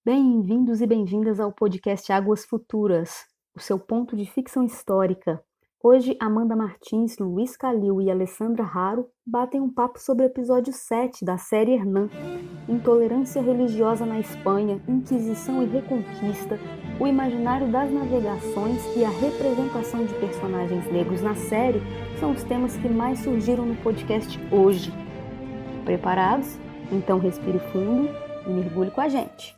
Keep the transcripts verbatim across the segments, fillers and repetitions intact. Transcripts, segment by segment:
Bem-vindos e bem-vindas ao podcast Águas Futuras, o seu ponto de ficção histórica. Hoje, Amanda Martins, Luiz Calil e Alessandra Haro batem um papo sobre o episódio sete da série Hernán. Intolerância religiosa na Espanha, Inquisição e Reconquista, o imaginário das navegações e a representação de personagens negros na série são os temas que mais surgiram no podcast hoje. Preparados? Então respire fundo e mergulhe com a gente.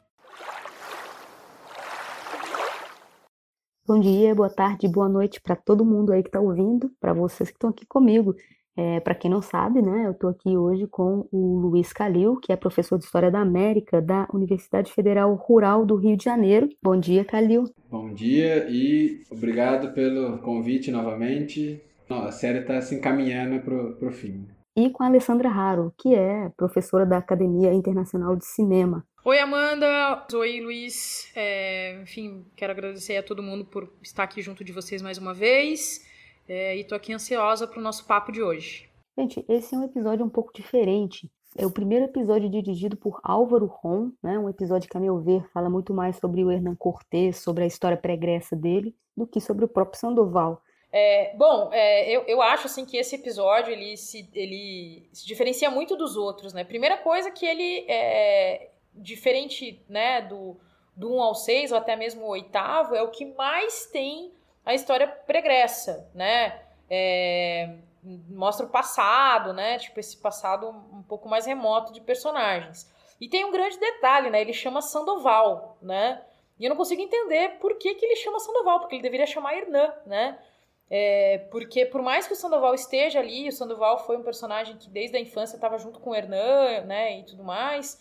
Bom dia, boa tarde, boa noite para todo mundo aí que está ouvindo, para vocês que estão aqui comigo. É, para quem não sabe, né, eu estou aqui hoje com o Luiz Calil, que é professor de História da América da Universidade Federal Rural do Rio de Janeiro. Bom dia, Calil. Bom dia e obrigado pelo convite novamente. A série está se encaminhando para o fim. E com a Alessandra Haro, que é professora da Academia Internacional de Cinema. Oi, Amanda. Oi, Luiz. É, enfim, quero agradecer a todo mundo por estar aqui junto de vocês mais uma vez. É, e tô aqui ansiosa para o nosso papo de hoje. Gente, esse é um episódio um pouco diferente. É o primeiro episódio dirigido por Álvaro Ron, né? Um episódio que, a meu ver, fala muito mais sobre o Hernán Cortés, sobre a história pregressa dele, do que sobre o próprio Sandoval. É, bom, é, eu, eu acho assim, que esse episódio ele se, ele se diferencia muito dos outros, né? Primeira coisa que ele é diferente, né, do, do um ao seis, ou até mesmo o oitavo, é o que mais tem a história pregressa, né? É, mostra o passado, né? Tipo, esse passado um pouco mais remoto de personagens. E tem um grande detalhe, né? Ele chama Sandoval, né? E eu não consigo entender por que, que ele chama Sandoval, porque ele deveria chamar Hernán, né? É, porque por mais que o Sandoval esteja ali, o Sandoval foi um personagem que desde a infância estava junto com o Hernán, né? E tudo mais.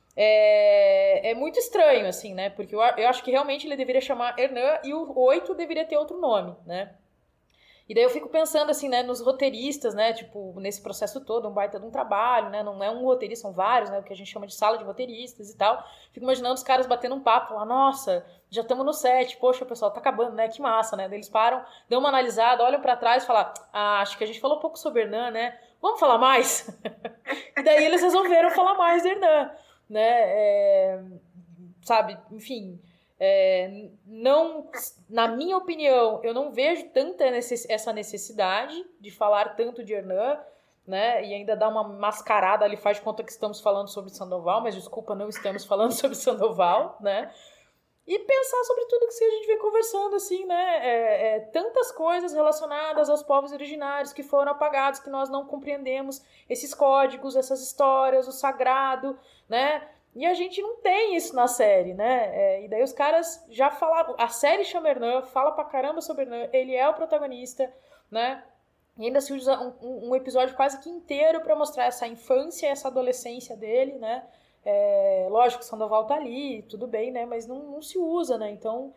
É, é muito estranho, assim, né? Porque eu, eu acho que realmente ele deveria chamar Hernán e o oito deveria ter outro nome, né? E daí eu fico pensando, assim, né, nos roteiristas, né, tipo, nesse processo todo, um baita de um trabalho, né, não é um roteirista, são vários, né, o que a gente chama de sala de roteiristas e tal. Fico imaginando os caras batendo um papo lá, nossa, já estamos no set, poxa, pessoal, tá acabando, né, que massa, né. Daí eles param, dão uma analisada, olham pra trás e falam, ah, acho que a gente falou pouco sobre Hernán, né, vamos falar mais? E daí eles resolveram falar mais de Hernán, né, é, sabe, enfim... É, não, na minha opinião, eu não vejo tanta necess, essa necessidade de falar tanto de Hernán, né, e ainda dar uma mascarada ali, faz de conta que estamos falando sobre Sandoval, mas desculpa, não estamos falando sobre Sandoval, né, e pensar sobre tudo que a gente vem conversando, assim, né, é, é, tantas coisas relacionadas aos povos originários que foram apagados, que nós não compreendemos esses códigos, essas histórias, o sagrado, né. E a gente não tem isso na série, né? É, e daí os caras já falaram... A série chama Hernán, fala pra caramba sobre Hernán, ele é o protagonista, né? E ainda se usa um, um episódio quase que inteiro pra mostrar essa infância, essa adolescência dele, né? É, lógico que Sandoval tá ali, tudo bem, né? Mas não, não se usa, né? Então,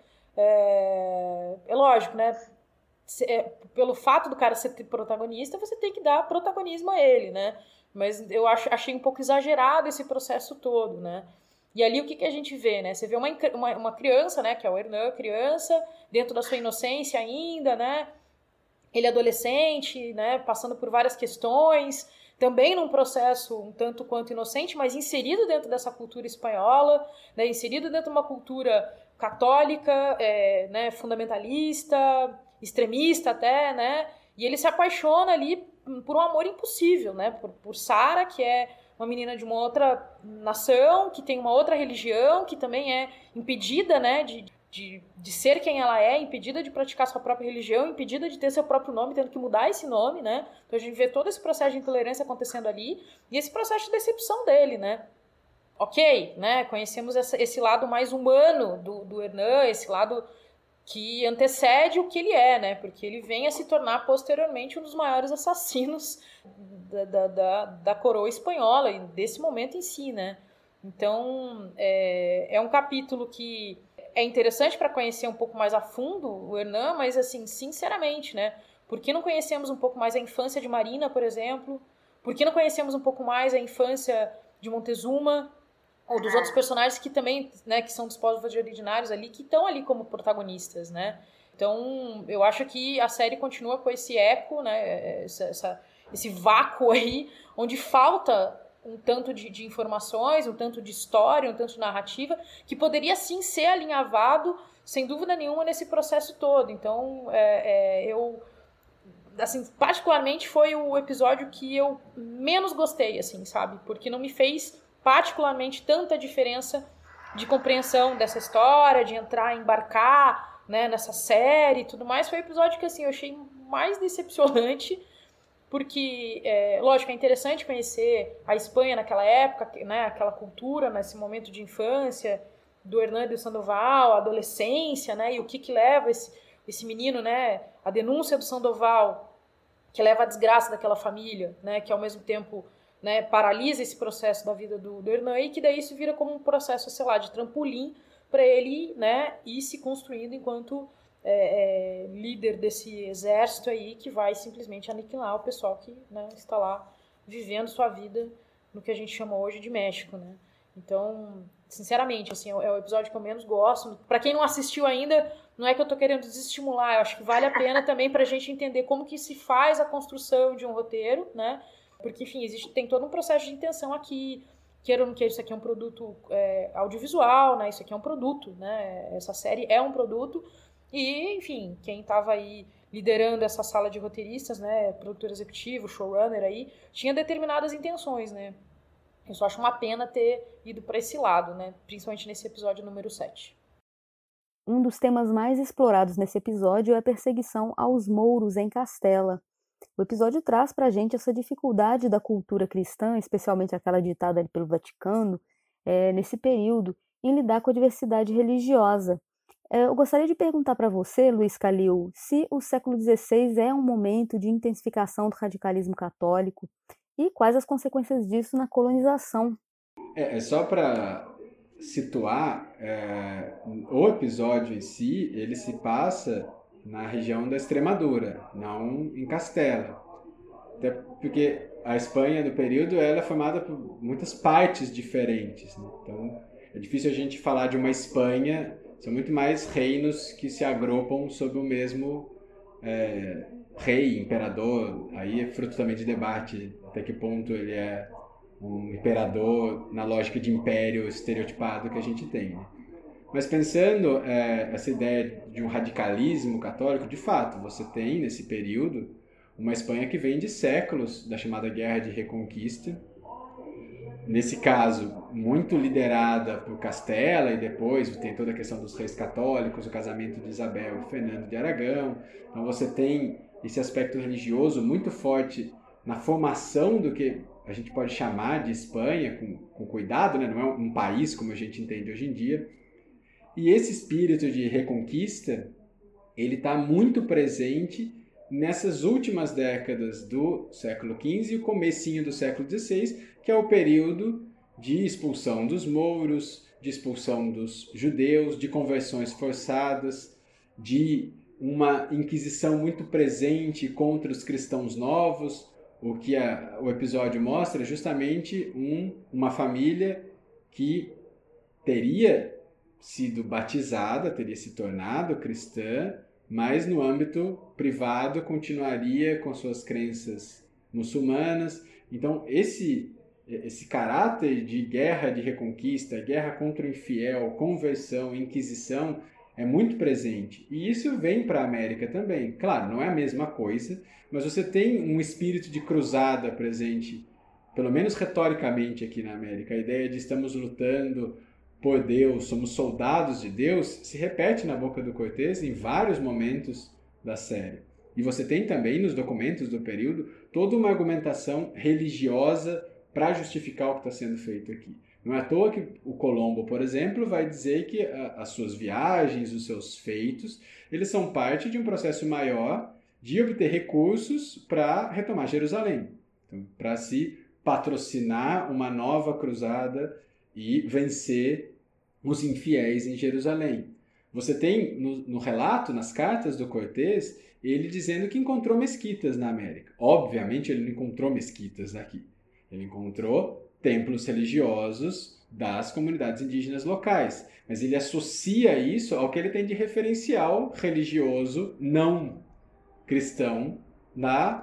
é, é lógico, né? É, pelo fato do cara ser protagonista, você tem que dar protagonismo a ele, né? Mas eu acho, achei um pouco exagerado esse processo todo, né? E ali o que, que a gente vê, né? Você vê uma, uma, uma criança, né? Que é o Hernán, criança, dentro da sua inocência ainda, né? Ele é adolescente, né? Passando por várias questões, também num processo um tanto quanto inocente, mas inserido dentro dessa cultura espanhola, né? Inserido dentro de uma cultura católica, é, né? Fundamentalista, extremista até, né? E ele se apaixona ali por um amor impossível, né? Por, por Sara, que é uma menina de uma outra nação, que tem uma outra religião, que também é impedida, né? De, de, de ser quem ela é, impedida de praticar sua própria religião, impedida de ter seu próprio nome, tendo que mudar esse nome, né? Então a gente vê todo esse processo de intolerância acontecendo ali e esse processo de decepção dele, né? Ok, né? Conhecemos essa, esse lado mais humano do, do Hernán, esse lado que antecede o que ele é, né? Porque ele vem a se tornar posteriormente um dos maiores assassinos da, da, da, da coroa espanhola e desse momento em si, né? Então, é, é um capítulo que é interessante para conhecer um pouco mais a fundo o Hernán, mas, assim, sinceramente, né? Por que não conhecemos um pouco mais a infância de Marina, por exemplo? Por que não conhecemos um pouco mais a infância de Montezuma? Ou dos outros personagens que também, né, que são dos povos originários ali, que estão ali como protagonistas, né? Então, eu acho que a série continua com esse eco, né, essa, essa, esse vácuo aí, onde falta um tanto de, de informações, um tanto de história, um tanto de narrativa, que poderia sim ser alinhavado, sem dúvida nenhuma, nesse processo todo. Então, é, é, eu, assim, particularmente foi o episódio que eu menos gostei, assim, sabe? Porque não me fez particularmente tanta diferença de compreensão dessa história, de entrar, embarcar, né, nessa série e tudo mais. Foi o episódio que, assim, eu achei mais decepcionante, porque, é, lógico, é interessante conhecer a Espanha naquela época, né, aquela cultura, nesse momento de infância, do Hernando Sandoval, a adolescência, né, e o que que leva esse, esse menino, né, a denúncia do Sandoval, que leva à desgraça daquela família, né, que ao mesmo tempo, né, paralisa esse processo da vida do, do Hernando, e que daí isso vira como um processo, sei lá, de trampolim para ele, né, ir se construindo enquanto É, é, líder desse exército aí que vai simplesmente aniquilar o pessoal que, né, está lá vivendo sua vida no que a gente chama hoje de México, né? Então, sinceramente, assim, é o episódio que eu menos gosto. Para quem não assistiu ainda, não é que eu tô querendo desestimular, eu acho que vale a pena também pra gente entender como que se faz a construção de um roteiro, né? Porque, enfim, existe, tem todo um processo de intenção aqui, queira ou não queira, isso aqui é um produto é, audiovisual, né? Isso aqui é um produto, né? Essa série é um produto. E, enfim, quem estava aí liderando essa sala de roteiristas, né, produtor executivo, showrunner aí, tinha determinadas intenções, né? Eu só acho uma pena ter ido para esse lado, né, principalmente nesse episódio número sete. Um dos temas mais explorados nesse episódio é a perseguição aos mouros em Castela. O episódio traz para a gente essa dificuldade da cultura cristã, especialmente aquela ditada pelo Vaticano, é, nesse período, em lidar com a diversidade religiosa. Eu gostaria de perguntar para você, Luiz Calil, se o século dezesseis é um momento de intensificação do radicalismo católico e quais as consequências disso na colonização. É, é só para situar, é, o episódio em si, ele se passa na região da Extremadura, não em Castela. Até porque a Espanha do período ela é formada por muitas partes diferentes, né? Então é difícil a gente falar de uma Espanha. São muito mais reinos que se agrupam sob o mesmo é, rei, imperador. Aí é fruto também de debate até que ponto ele é um imperador na lógica de império estereotipado que a gente tem, né? Mas pensando é, essa ideia de um radicalismo católico, de fato, você tem nesse período uma Espanha que vem de séculos da chamada Guerra de Reconquista. Nesse caso, muito liderada por Castela, e depois tem toda a questão dos reis católicos, o casamento de Isabel e Fernando de Aragão. Então você tem esse aspecto religioso muito forte na formação do que a gente pode chamar de Espanha, com, com cuidado, né? Não é um país como a gente entende hoje em dia. E esse espírito de reconquista, ele está muito presente nessas últimas décadas do século quinze e o comecinho do século dezesseis, que é o período de expulsão dos mouros, de expulsão dos judeus, de conversões forçadas, de uma inquisição muito presente contra os cristãos novos. O que a, o episódio mostra é justamente um, uma família que teria sido batizada, teria se tornado cristã, mas no âmbito privado continuaria com suas crenças muçulmanas. Então esse, esse caráter de guerra de reconquista, guerra contra o infiel, conversão, inquisição, é muito presente. E isso vem para a América também. Claro, não é a mesma coisa, mas você tem um espírito de cruzada presente, pelo menos retoricamente aqui na América. A ideia de estamos lutando por Deus, somos soldados de Deus, se repete na boca do Cortés em vários momentos da série. E você tem também nos documentos do período toda uma argumentação religiosa para justificar o que está sendo feito aqui. Não é à toa que o Colombo, por exemplo, vai dizer que a, as suas viagens, os seus feitos, eles são parte de um processo maior de obter recursos para retomar Jerusalém. Então, para se patrocinar uma nova cruzada e vencer os infiéis em Jerusalém. Você tem no, no relato, nas cartas do Cortés, ele dizendo que encontrou mesquitas na América. Obviamente ele não encontrou mesquitas aqui. Ele encontrou templos religiosos das comunidades indígenas locais. Mas ele associa isso ao que ele tem de referencial religioso não cristão na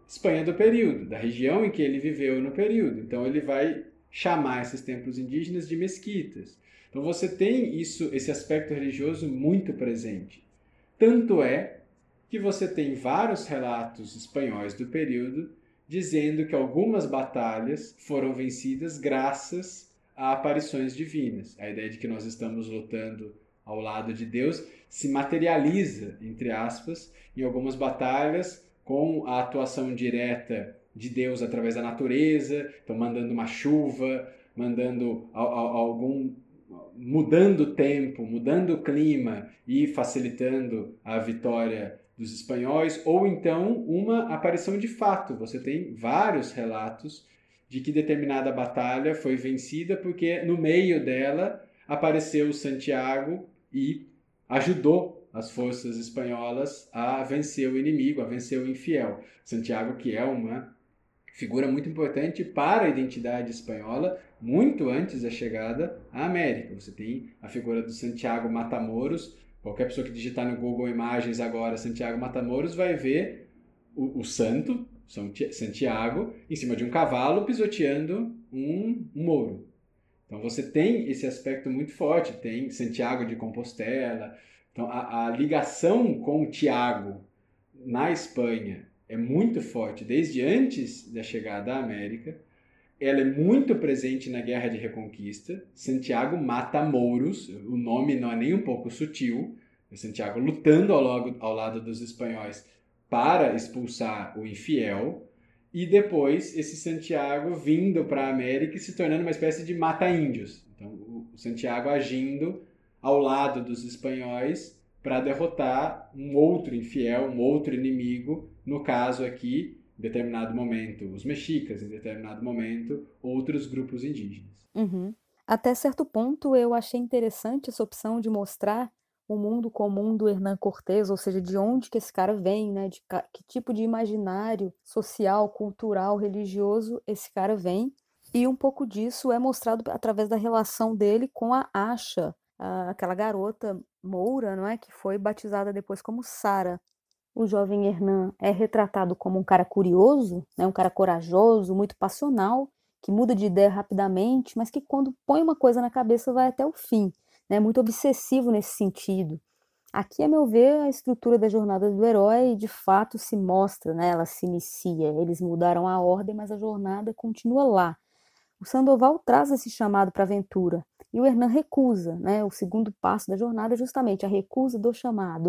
Espanha do período, da região em que ele viveu no período. Então ele vai chamar esses templos indígenas de mesquitas. Então você tem isso, esse aspecto religioso muito presente. Tanto é que você tem vários relatos espanhóis do período dizendo que algumas batalhas foram vencidas graças a aparições divinas. A ideia de que nós estamos lutando ao lado de Deus se materializa, entre aspas, em algumas batalhas com a atuação direta de Deus através da natureza, então mandando uma chuva, mandando algum, mudando o tempo, mudando o clima e facilitando a vitória dos espanhóis, ou então uma aparição de fato. Você tem vários relatos de que determinada batalha foi vencida porque no meio dela apareceu Santiago e ajudou as forças espanholas a vencer o inimigo, a vencer o infiel. Santiago, que é uma figura muito importante para a identidade espanhola, muito antes da chegada à América. Você tem a figura do Santiago Matamoros. Qualquer pessoa que digitar no Google Imagens agora Santiago Matamoros vai ver o, o santo, Santiago, em cima de um cavalo pisoteando um, um mouro. Então você tem esse aspecto muito forte, tem Santiago de Compostela. Então a, a ligação com o Tiago na Espanha é muito forte desde antes da chegada à América. Ela é muito presente na Guerra de Reconquista. Santiago mata mouros, o nome não é nem um pouco sutil. É Santiago lutando ao, logo, ao lado dos espanhóis para expulsar o infiel. E depois esse Santiago vindo para a América e se tornando uma espécie de mata-índios. Então o Santiago agindo ao lado dos espanhóis para derrotar um outro infiel, um outro inimigo, no caso aqui, em determinado momento, os mexicas, em determinado momento, outros grupos indígenas. Uhum. Até certo ponto, eu achei interessante essa opção de mostrar o mundo comum do Hernán Cortés, ou seja, de onde que esse cara vem, né? De que tipo de imaginário social, cultural, religioso esse cara vem. E um pouco disso é mostrado através da relação dele com a Asha, aquela garota moura, não é? Que foi batizada depois como Sara. O jovem Hernán é retratado como um cara curioso, né? Um cara corajoso, muito passional, que muda de ideia rapidamente, mas que quando põe uma coisa na cabeça vai até o fim, né? Muito obsessivo nesse sentido. Aqui, a meu ver, a estrutura da jornada do herói de fato se mostra, né? Ela se inicia. Eles mudaram a ordem, mas a jornada continua lá. O Sandoval traz esse chamado para a aventura e o Hernán recusa, né? O segundo passo da jornada é justamente a recusa do chamado.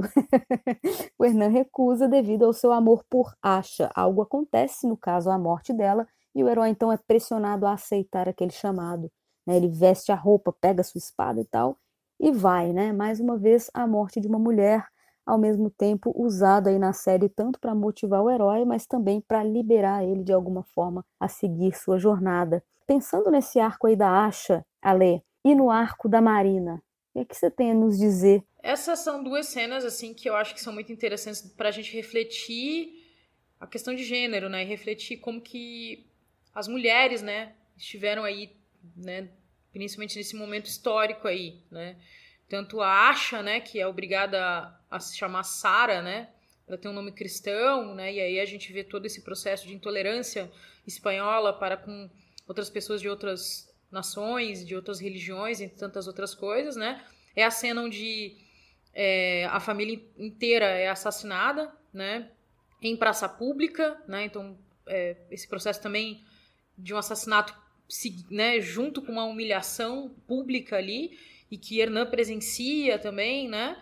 O Hernán recusa devido ao seu amor por Asha. Algo acontece, no caso, a morte dela, e o herói então é pressionado a aceitar aquele chamado. Né? Ele veste a roupa, pega a sua espada e tal, e vai, né? Mais uma vez, a morte de uma mulher, ao mesmo tempo usada aí na série tanto para motivar o herói, mas também para liberar ele de alguma forma a seguir sua jornada. Pensando nesse arco aí da Asha, Alê, e no arco da Marina, o que é que você tem a nos dizer? Essas são duas cenas assim que eu acho que são muito interessantes para a gente refletir a questão de gênero, né? E refletir como que as mulheres, né, estiveram aí, né, principalmente nesse momento histórico aí, né? Tanto a Asha, né, que é obrigada a, a se chamar Sara, né? Ela tem um nome cristão, né? E aí a gente vê todo esse processo de intolerância espanhola para com outras pessoas de outras nações, de outras religiões, entre tantas outras coisas, né? É a cena onde é, a família inteira é assassinada, né? Em praça pública, né? Então, é, esse processo também de um assassinato, né? Junto com uma humilhação pública ali, e que Hernán presencia também, né?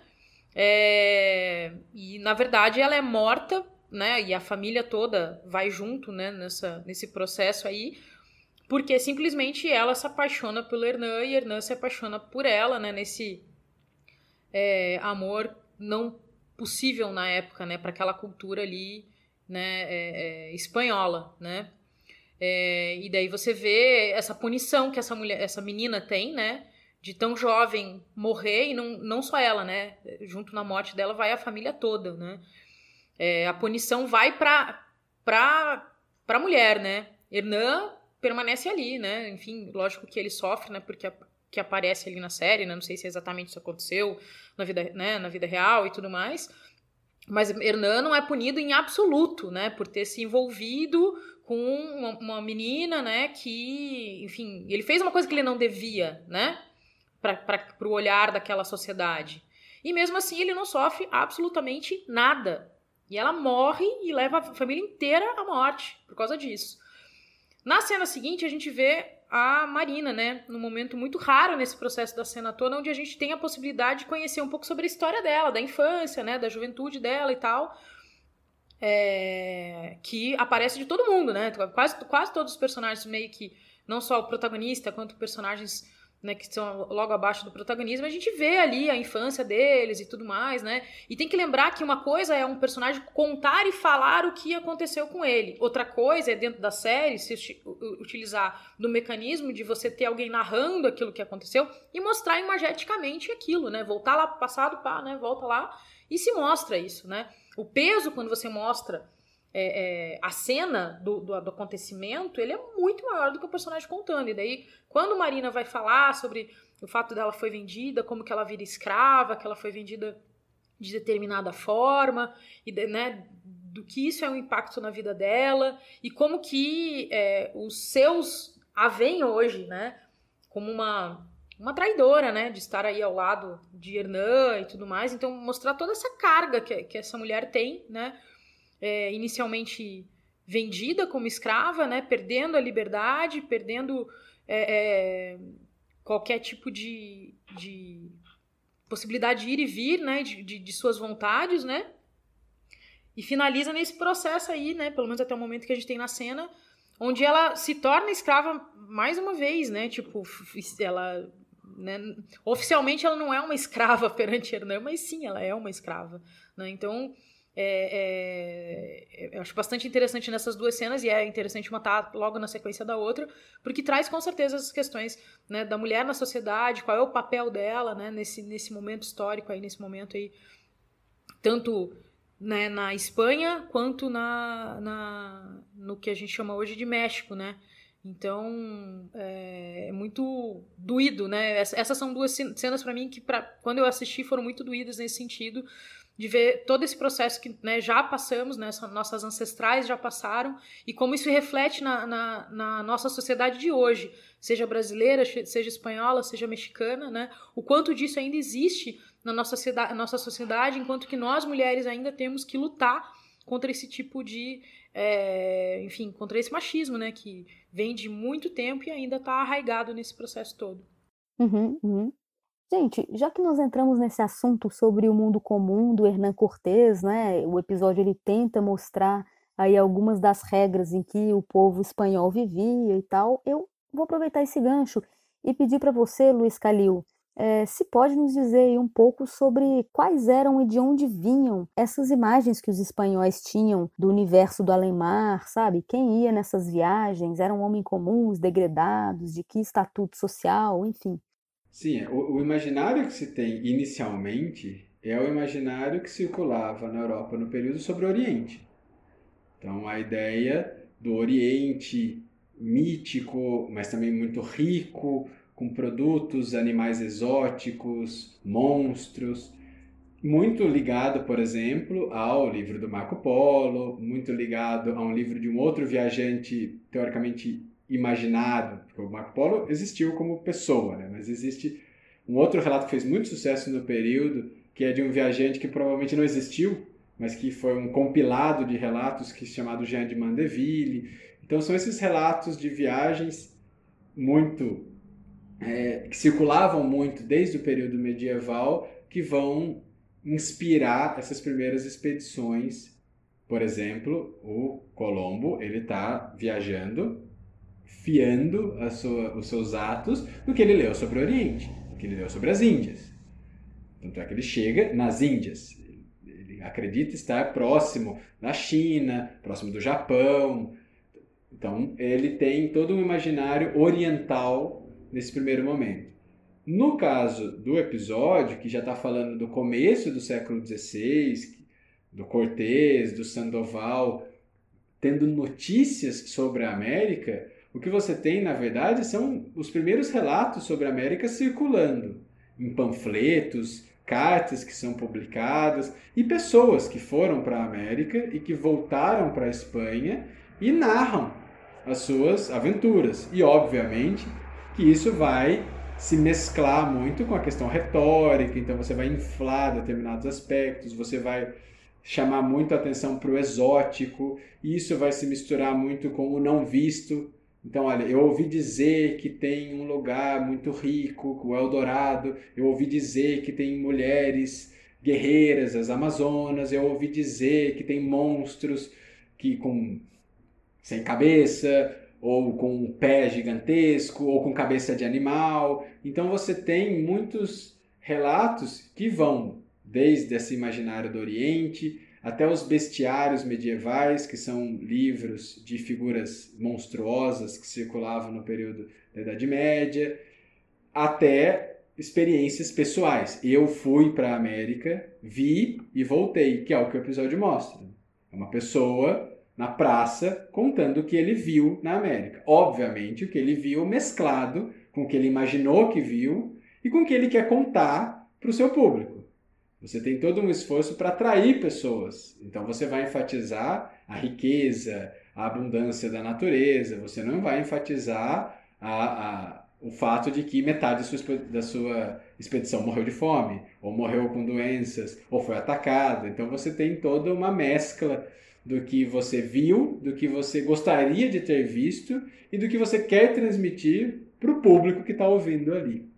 É, e, na verdade, ela é morta, né? E a família toda vai junto, né? Nessa, nesse processo aí, porque simplesmente ela se apaixona pelo Hernán e Hernán se apaixona por ela, né? Nesse é, amor não possível na época, né? Para aquela cultura ali, né? É, é, espanhola, né? É, e daí você vê essa punição que essa mulher, essa menina tem, né? De tão jovem morrer, e não, não só ela, né? Junto na morte dela vai a família toda, né? É, a punição vai para para para mulher, né? Hernán permanece ali, né? Enfim, lógico que ele sofre, né? Porque a, que aparece ali na série, né? Não sei se exatamente isso aconteceu na vida, né? Na vida real e tudo mais. Mas Hernán não é punido em absoluto, né, por ter se envolvido com uma, uma menina, né, que, enfim, ele fez uma coisa que ele não devia, né, para o olhar daquela sociedade. E mesmo assim ele não sofre absolutamente nada. E ela morre e leva a família inteira à morte por causa disso. Na cena seguinte a gente vê a Marina, né, num momento muito raro nesse processo da cena toda, onde a gente tem a possibilidade de conhecer um pouco sobre a história dela, da infância, né, da juventude dela e tal, é... que aparece de todo mundo, né, quase, quase todos os personagens meio que, não só o protagonista, quanto personagens, né, que estão logo abaixo do protagonismo, a gente vê ali a infância deles e tudo mais, né, e tem que lembrar que uma coisa é um personagem contar e falar o que aconteceu com ele, outra coisa é dentro da série se utilizar do mecanismo de você ter alguém narrando aquilo que aconteceu e mostrar imageticamente aquilo, né, voltar lá pro passado, pá, né, volta lá e se mostra isso, né, o peso quando você mostra É, é, a cena do, do, do acontecimento, ele é muito maior do que o personagem contando. E daí, quando Marina vai falar sobre o fato dela foi vendida, como que ela vira escrava, que ela foi vendida de determinada forma, e, né, do que isso é um impacto na vida dela, e como que é, os seus a veem hoje, né, como uma, uma traidora, né, de estar aí ao lado de Hernán e tudo mais. Então, mostrar toda essa carga que, que essa mulher tem, né, É, inicialmente vendida como escrava, né, perdendo a liberdade, perdendo é, é, qualquer tipo de, de possibilidade de ir e vir, né, de, de, de suas vontades, né, e finaliza nesse processo aí, né, pelo menos até o momento que a gente tem na cena, onde ela se torna escrava mais uma vez, né, tipo, ela, né, oficialmente ela não é uma escrava perante Hernán, mas sim, ela é uma escrava, né, então É, é, eu acho bastante interessante nessas duas cenas, e é interessante matar logo na sequência da outra, porque traz com certeza as questões, né, da mulher na sociedade, qual é o papel dela, né, nesse, nesse momento histórico, aí, nesse momento aí, tanto, né, na Espanha quanto na, na, no que a gente chama hoje de México, né? Então é, é muito doído, né? Essas são duas cenas para mim que, pra, quando eu assisti, foram muito doídas nesse sentido, de ver todo esse processo que, né, já passamos, né, nossas ancestrais já passaram, e como isso reflete na, na, na nossa sociedade de hoje, seja brasileira, seja espanhola, seja mexicana, né, o quanto disso ainda existe na nossa sociedade, nossa sociedade, enquanto que nós, mulheres, ainda temos que lutar contra esse tipo de, é, enfim, contra esse machismo, né, que vem de muito tempo e ainda está arraigado nesse processo todo. Uhum, uhum. Gente, já que nós entramos nesse assunto sobre o mundo comum do Hernán Cortés, né, o episódio ele tenta mostrar aí algumas das regras em que o povo espanhol vivia e tal, eu vou aproveitar esse gancho e pedir para você, Luiz Calil, é, se pode nos dizer aí um pouco sobre quais eram e de onde vinham essas imagens que os espanhóis tinham do universo do além-mar, sabe? Quem ia nessas viagens? Eram homens comuns, degredados, de que estatuto social, enfim. Sim, o, o imaginário que se tem inicialmente é o imaginário que circulava na Europa no período sobre o Oriente. Então, a ideia do Oriente mítico, mas também muito rico, com produtos, animais exóticos, monstros, muito ligado, por exemplo, ao livro do Marco Polo, muito ligado a um livro de um outro viajante teoricamente imaginado, porque o Marco Polo existiu como pessoa, né? Mas existe um outro relato que fez muito sucesso no período, que é de um viajante que provavelmente não existiu, mas que foi um compilado de relatos que é chamado Jean de Mandeville. Então são esses relatos de viagens muito é, que circulavam muito desde o período medieval, que vão inspirar essas primeiras expedições. Por exemplo, o Colombo, ele está viajando, fiando a sua, os seus atos do que ele leu sobre o Oriente, do que ele leu sobre as Índias. Tanto é que ele chega nas Índias. Ele acredita estar próximo da China, próximo do Japão. Então, ele tem todo um imaginário oriental nesse primeiro momento. No caso do episódio, que já está falando do começo do século dezesseis, do Cortés, do Sandoval, tendo notícias sobre a América, o que você tem, na verdade, são os primeiros relatos sobre a América circulando em panfletos, cartas que são publicadas e pessoas que foram para a América e que voltaram para a Espanha e narram as suas aventuras. E, obviamente, que isso vai se mesclar muito com a questão retórica, então você vai inflar determinados aspectos, você vai chamar muito a atenção para o exótico, e isso vai se misturar muito com o não visto. Então, olha, eu ouvi dizer que tem um lugar muito rico, o Eldorado, eu ouvi dizer que tem mulheres guerreiras, as Amazonas, eu ouvi dizer que tem monstros que com sem cabeça, ou com um pé gigantesco, ou com cabeça de animal. Então você tem muitos relatos que vão desde esse imaginário do Oriente até os bestiários medievais, que são livros de figuras monstruosas que circulavam no período da Idade Média, até experiências pessoais. Eu fui para a América, vi e voltei, que é o que o episódio mostra. É uma pessoa na praça contando o que ele viu na América. Obviamente, o que ele viu mesclado com o que ele imaginou que viu e com o que ele quer contar para o seu público. Você tem todo um esforço para atrair pessoas. Então você vai enfatizar a riqueza, a abundância da natureza. Você não vai enfatizar a, a, o fato de que metade da sua, da sua expedição morreu de fome, ou morreu com doenças, ou foi atacada. Então você tem toda uma mescla do que você viu, do que você gostaria de ter visto e do que você quer transmitir para o público que está ouvindo ali.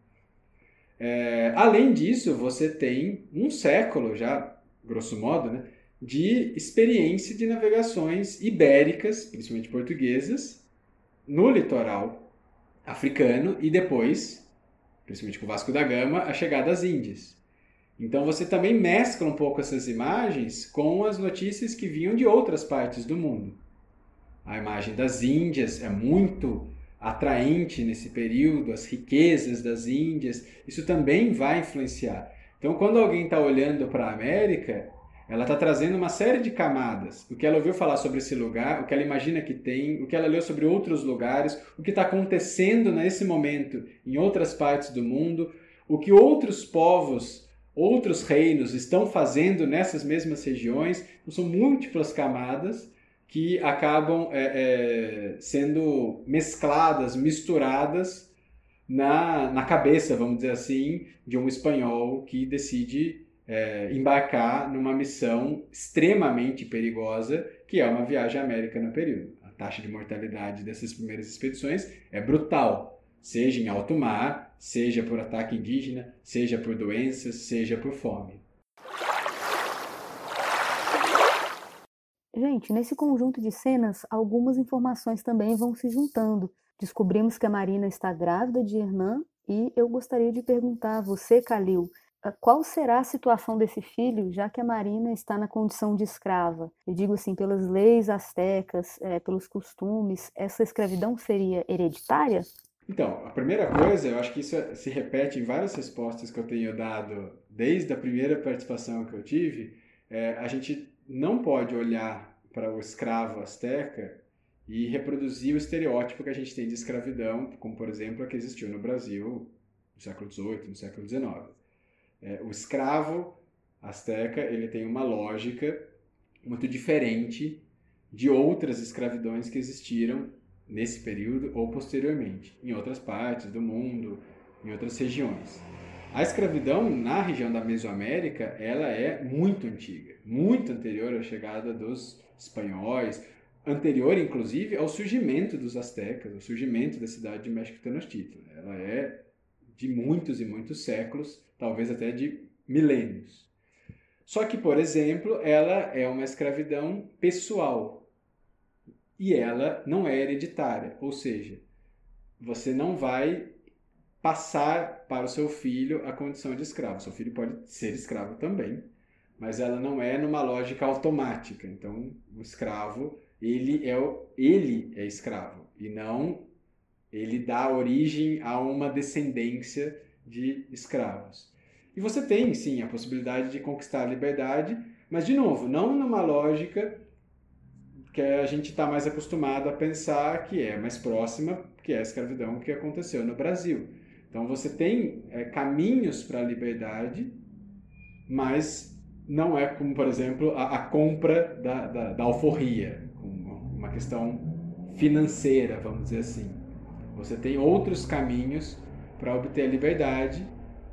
É, além disso, você tem um século já, grosso modo, né, de experiência de navegações ibéricas, principalmente portuguesas, no litoral africano e depois, principalmente com Vasco da Gama, a chegada às Índias. Então você também mescla um pouco essas imagens com as notícias que vinham de outras partes do mundo. A imagem das Índias é muito atraente nesse período, as riquezas das Índias, isso também vai influenciar. Então, quando alguém está olhando para a América, ela está trazendo uma série de camadas. O que ela ouviu falar sobre esse lugar, o que ela imagina que tem, o que ela leu sobre outros lugares, o que está acontecendo nesse momento em outras partes do mundo, o que outros povos, outros reinos estão fazendo nessas mesmas regiões. Então, são múltiplas camadas que acabam é, é, sendo mescladas, misturadas na, na cabeça, vamos dizer assim, de um espanhol que decide é, embarcar numa missão extremamente perigosa, que é uma viagem à América no período. A taxa de mortalidade dessas primeiras expedições é brutal, seja em alto mar, seja por ataque indígena, seja por doenças, seja por fome. Gente, nesse conjunto de cenas, algumas informações também vão se juntando. Descobrimos que a Marina está grávida de Hernán e eu gostaria de perguntar a você, Khalil, qual será a situação desse filho, já que a Marina está na condição de escrava? Eu digo assim, pelas leis astecas, é, pelos costumes, essa escravidão seria hereditária? Então, a primeira coisa, eu acho que isso se repete em várias respostas que eu tenho dado desde a primeira participação que eu tive. É, a gente não pode olhar para o escravo asteca e reproduzir o estereótipo que a gente tem de escravidão, como, por exemplo, a que existiu no Brasil no século dezoito, no século dezenove. É, o escravo asteca ele tem uma lógica muito diferente de outras escravidões que existiram nesse período ou posteriormente, em outras partes do mundo, em outras regiões. A escravidão na região da Mesoamérica, ela é muito antiga, muito anterior à chegada dos espanhóis, anterior, inclusive, ao surgimento dos astecas, ao surgimento da cidade de México Tenochtitlan. Ela é de muitos e muitos séculos, talvez até de milênios. Só que, por exemplo, ela é uma escravidão pessoal e ela não é hereditária, ou seja, você não vai passar para o seu filho a condição de escravo. Seu filho pode ser escravo também, mas ela não é numa lógica automática. Então, o escravo, ele é, ele é escravo, e não ele dá origem a uma descendência de escravos. E você tem, sim, a possibilidade de conquistar a liberdade, mas, de novo, não numa lógica que a gente está mais acostumado a pensar que é mais próxima, que é a escravidão que aconteceu no Brasil. Então, você tem é, caminhos para a liberdade mas não é como, por exemplo, a, a compra da, da, da alforria, uma questão financeira, vamos dizer assim. Você tem outros caminhos para obter a liberdade,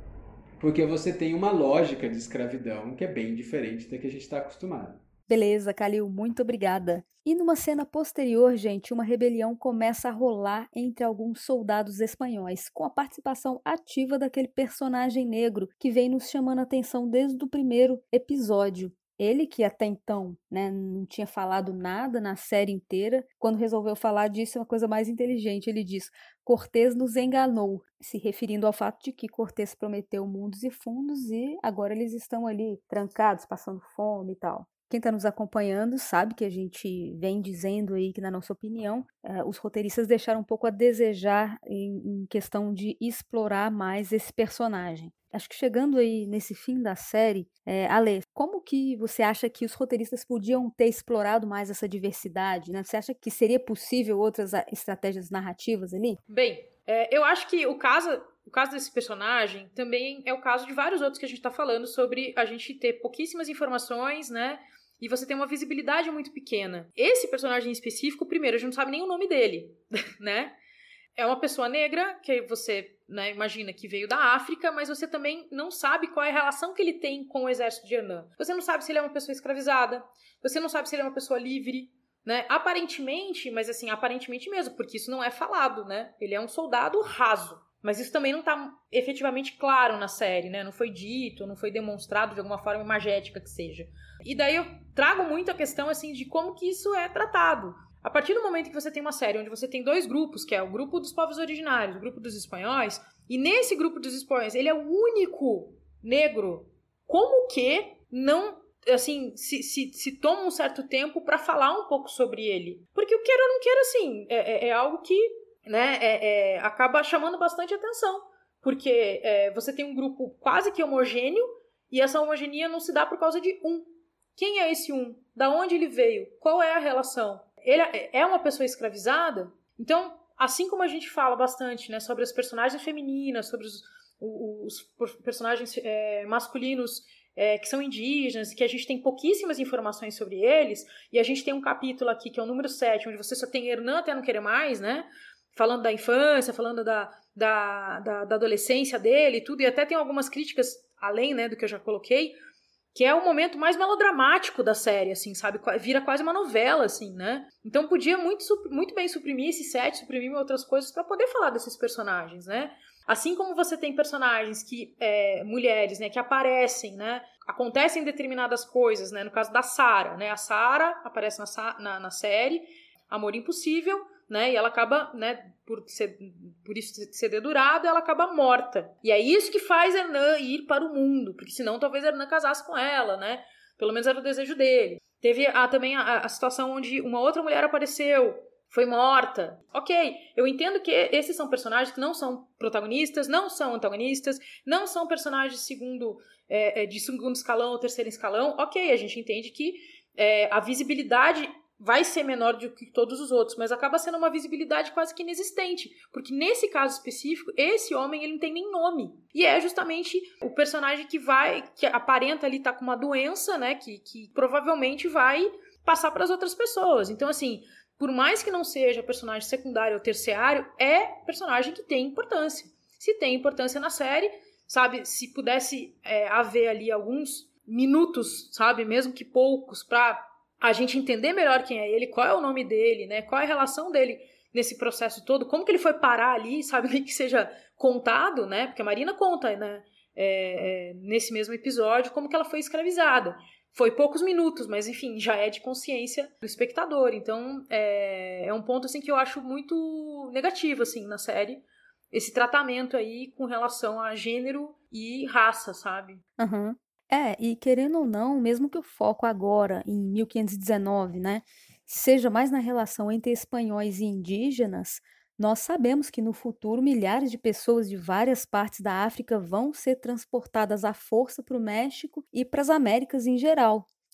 porque você tem uma lógica de escravidão que é bem diferente da que a gente está acostumado. Beleza, Kalil, muito obrigada. E numa cena posterior, gente, uma rebelião começa a rolar entre alguns soldados espanhóis, com a participação ativa daquele personagem negro que vem nos chamando a atenção desde o primeiro episódio. Ele, que até então, né, não tinha falado nada na série inteira, quando resolveu falar disse uma coisa mais inteligente. Ele diz: Cortés nos enganou, se referindo ao fato de que Cortés prometeu mundos e fundos e agora eles estão ali trancados, passando fome e tal. Quem está nos acompanhando sabe que a gente vem dizendo aí que, na nossa opinião, uh, os roteiristas deixaram um pouco a desejar em, em questão de explorar mais esse personagem. Acho que chegando aí nesse fim da série, é, Ale, como que você acha que os roteiristas podiam ter explorado mais essa diversidade, né? Você acha que seria possível outras estratégias narrativas ali? Bem, é, eu acho que o caso, o caso desse personagem também é o caso de vários outros que a gente está falando sobre a gente ter pouquíssimas informações, né? E você tem uma visibilidade muito pequena. Esse personagem em específico, primeiro, a gente não sabe nem o nome dele, né? É uma pessoa negra, que você, né, imagina que veio da África, mas você também não sabe qual é a relação que ele tem com o exército de Hernan. Você não sabe se ele é uma pessoa escravizada, você não sabe se ele é uma pessoa livre, né? Aparentemente, mas assim, aparentemente mesmo, porque isso não é falado, né? Ele é um soldado raso. Mas isso também não está efetivamente claro na série, né? Não foi dito, não foi demonstrado de alguma forma imagética que seja. E daí eu trago muito a questão, assim, de como que isso é tratado. A partir do momento que você tem uma série onde você tem dois grupos, que é o grupo dos povos originários, o grupo dos espanhóis, e nesse grupo dos espanhóis ele é o único negro, como que não, assim, se, se, se toma um certo tempo para falar um pouco sobre ele? Porque eu quero ou não quero, assim, é, é, é algo que, né, é, é, acaba chamando bastante atenção, porque é, você tem um grupo quase que homogêneo, e essa homogeneia não se dá por causa de um. Quem é esse um? Da onde ele veio? Qual é a relação? Ele é uma pessoa escravizada? Então, assim como a gente fala bastante, né, sobre as personagens femininas, sobre os, os, os personagens é, masculinos é, que são indígenas, que a gente tem pouquíssimas informações sobre eles, e a gente tem um capítulo aqui, que é o número sete, onde você só tem Hernan até não querer mais, né? Falando da infância, falando da, da, da, da adolescência dele e tudo, e até tem algumas críticas, além, né, do que eu já coloquei, que é o momento mais melodramático da série, assim, sabe? Vira quase uma novela, assim, né? Então podia muito, muito bem suprimir esse set, suprimir outras coisas para poder falar desses personagens, né? Assim como você tem personagens que, é, mulheres, né, que aparecem, né? Acontecem determinadas coisas, né? No caso da Sarah, né? A Sarah aparece na, na, na série, Amor Impossível, né? E ela acaba, né, por, ser, por isso ser dedurada, ela acaba morta. E é isso que faz Hernan ir para o mundo, porque senão talvez Hernan casasse com ela, né? Pelo menos era o desejo dele. Teve a, também a, a situação onde uma outra mulher apareceu, foi morta. Ok, eu entendo que esses são personagens que não são protagonistas, não são antagonistas, não são personagens segundo, é, de segundo escalão ou terceiro escalão. Ok, a gente entende que é, a visibilidade vai ser menor do que todos os outros, mas acaba sendo uma visibilidade quase que inexistente, porque nesse caso específico, esse homem ele não tem nem nome, e é justamente o personagem que vai, que aparenta ali estar com uma doença, né, que, que provavelmente vai passar para as outras pessoas. Então, assim, por mais que não seja personagem secundário ou terciário, é personagem que tem importância. Se tem importância na série, sabe, se pudesse é, haver ali alguns minutos, sabe, mesmo que poucos, para a gente entender melhor quem é ele, qual é o nome dele, né? Qual é a relação dele nesse processo todo, como que ele foi parar ali, sabe? Nem que seja contado, né? Porque a Marina conta, né? É, é, nesse mesmo episódio, como que ela foi escravizada. Foi poucos minutos, mas enfim, já é de consciência do espectador. Então, é, é um ponto assim que eu acho muito negativo, assim, na série. Esse tratamento aí com relação a gênero e raça, sabe? Aham. Uhum. É, e querendo ou não, mesmo que o foco agora, em mil quinhentos e dezenove, né, seja mais na relação entre espanhóis e indígenas, nós sabemos que no futuro milhares de pessoas de várias partes da África vão ser transportadas à força para o México e para as Américas em geral.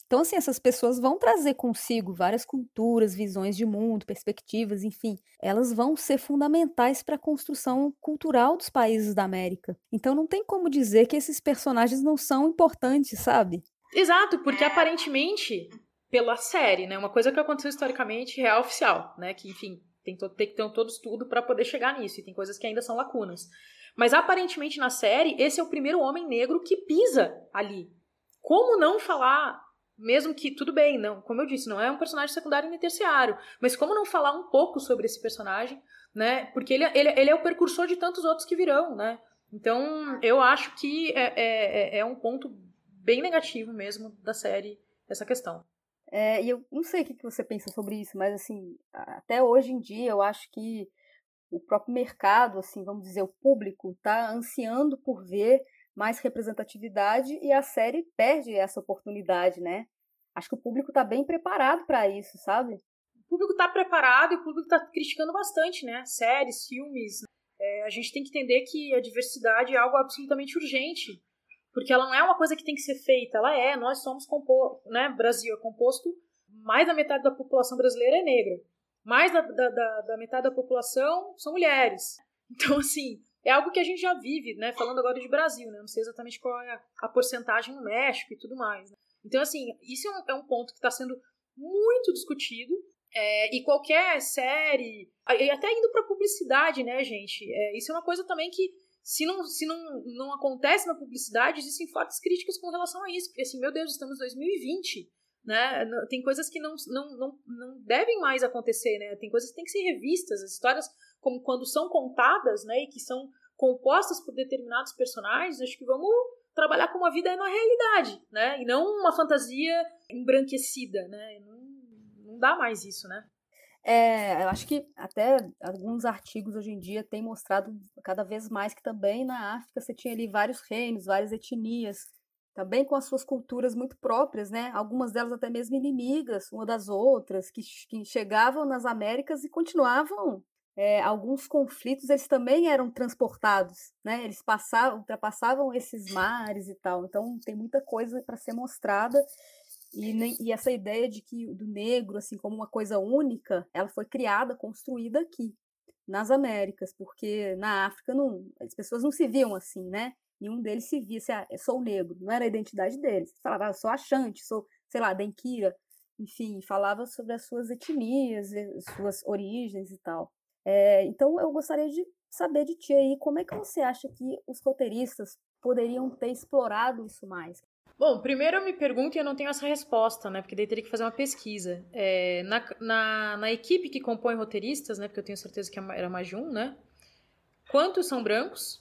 Então, assim, essas pessoas vão trazer consigo várias culturas, visões de mundo, perspectivas, enfim. Elas vão ser fundamentais para a construção cultural dos países da América. Então, não tem como dizer que esses personagens não são importantes, sabe? Exato, porque aparentemente, pela série, né? Uma coisa que aconteceu historicamente, real oficial, né? Que, enfim, tem, to- tem que ter todo estudo para poder chegar nisso. E tem coisas que ainda são lacunas. Mas, aparentemente, na série, esse é o primeiro homem negro que pisa ali. Como não falar... Mesmo que, tudo bem, não, como eu disse, não é um personagem secundário nem terciário, mas como não falar um pouco sobre esse personagem, né? Porque ele, ele, ele é o precursor de tantos outros que virão, né? Então, eu acho que é, é, é um ponto bem negativo mesmo da série, essa questão. É, e eu não sei o que você pensa sobre isso, mas, assim, até hoje em dia, eu acho que o próprio mercado, assim, vamos dizer, o público, está ansiando por ver mais representatividade e a série perde essa oportunidade, né? Acho que o público está bem preparado para isso, sabe? O público está preparado e o público está criticando bastante, né? Séries, filmes. É, a gente tem que entender que a diversidade é algo absolutamente urgente, porque ela não é uma coisa que tem que ser feita, ela é. Nós somos composto, né? Brasil é composto, mais da metade da população brasileira é negra, mais da, da, da, da metade da população são mulheres. Então, assim, é algo que a gente já vive, né? Falando agora de Brasil, né? Não sei exatamente qual é a, a porcentagem no México e tudo mais. Né? Então, assim, isso é um, é um ponto que está sendo muito discutido. É, e qualquer série, e até indo para publicidade, né, gente? É, isso é uma coisa também que, se, não, se não, não acontece na publicidade, existem fortes críticas com relação a isso. Porque, assim, meu Deus, estamos em dois mil e vinte, né? Tem coisas que não, não, não, não devem mais acontecer, né? Tem coisas que têm que ser revistas. As histórias, como quando são contadas, né, e que são compostas por determinados personagens, acho que vamos trabalhar como a vida é na realidade, né, e não uma fantasia embranquecida, né, não, não dá mais isso, né. É, eu acho que até alguns artigos hoje em dia têm mostrado cada vez mais que também na África você tinha ali vários reinos, várias etnias, também com as suas culturas muito próprias, né, algumas delas até mesmo inimigas uma das outras, que, que chegavam nas Américas e continuavam. É, alguns conflitos eles também eram transportados, né? Eles passavam, ultrapassavam esses mares e tal. Então tem muita coisa para ser mostrada e, nem, e essa ideia de que do negro assim como uma coisa única, ela foi criada, construída aqui nas Américas, porque na África não, as pessoas não se viam assim, né? Nenhum deles se via, assim, ah, eu sou negro, não era a identidade deles. Falava, ah, eu sou Axante, sou, sei lá, Denquira, enfim, falava sobre as suas etnias, suas origens e tal. É, então eu gostaria de saber de ti aí, como é que você acha que os roteiristas poderiam ter explorado isso mais? Bom, primeiro eu me pergunto e eu não tenho essa resposta, né? Porque daí teria que fazer uma pesquisa. É, na, na, na equipe que compõe roteiristas, né? Porque eu tenho certeza que era mais de um, né? Quantos são brancos?